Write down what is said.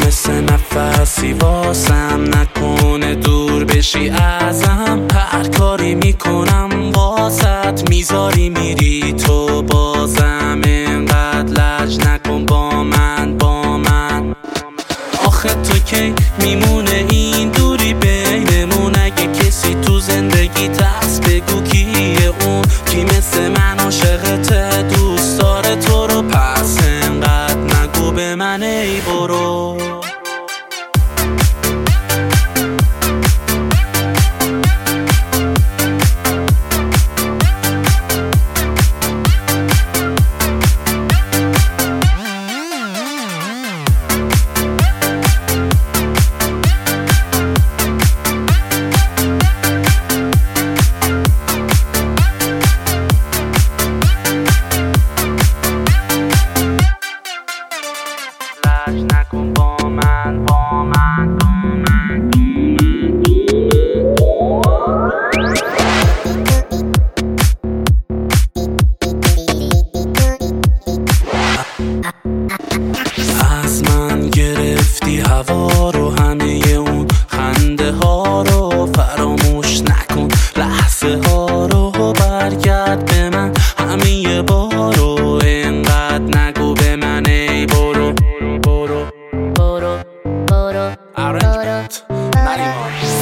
مثل نفسی واسم، نکنه دور بشی ازم. هر کاری میکنم واسط، میذاری میری تو بازم. اینقدر لج نکن با من آخه تو کی میمونه این دوری بینمون؟ اگه کسی تو زندگی هست بگو کیه اون، کی مثل من عاشقته دوست داره تو رو. پس اینقدر نگو به من ای برو. نکن با من از من گرفتی هوا رو، همه اون خنده ها رو فراموش نکن، لحظه ها رو برگرد به من همه بارو. اینقدر نگو به من ای برو. Arrangement, Narimon.